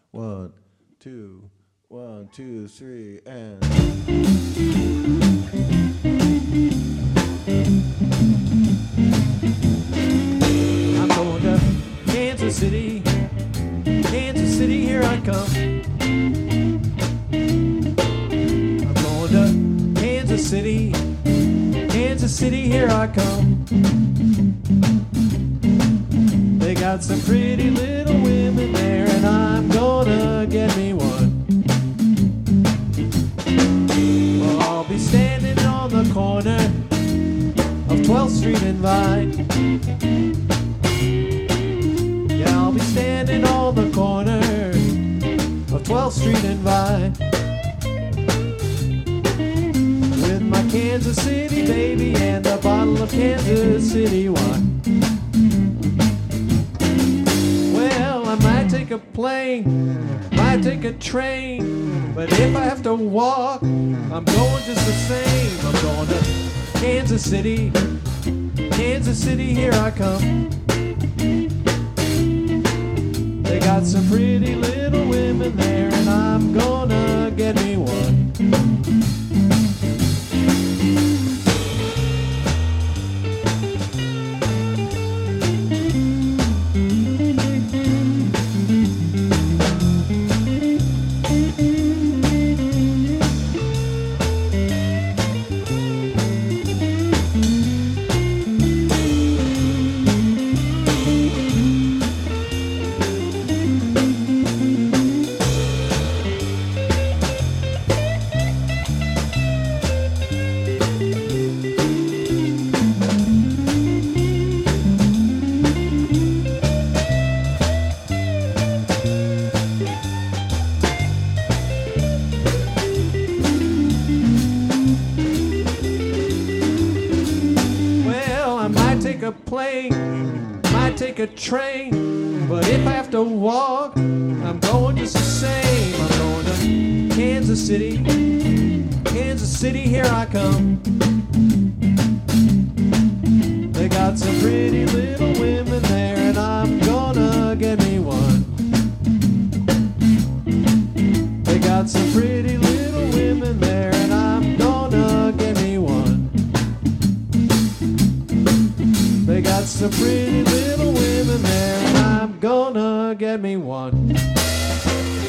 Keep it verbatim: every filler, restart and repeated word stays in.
One, two, one, two, three, and. I'm going to Kansas City, Kansas City, here I come. I'm going to Kansas City, Kansas City, here I come. They got some pretty little women there, and I'm gonna get me one. Well, I'll be standing on the corner of twelfth Street and Vine. Yeah, I'll be standing on the corner of twelfth Street and Vine with my Kansas City baby and a bottle of Kansas City wine. Well, I might take a plane, might take a train, but if I have to walk, I'm going just the same. I'm going to Kansas City, Kansas City, here I come. They got some pretty little women there, and I'm gonna get me one. Take a plane, might take a train, but if I have to walk, I'm going just the same. I'm going to Kansas City, Kansas City, here I come. They got some pretty little women there, and I'm gonna get me one. They got some pretty little women there, and I'm gonna get me one. They got some pretty little women there, and I'm gonna get me one.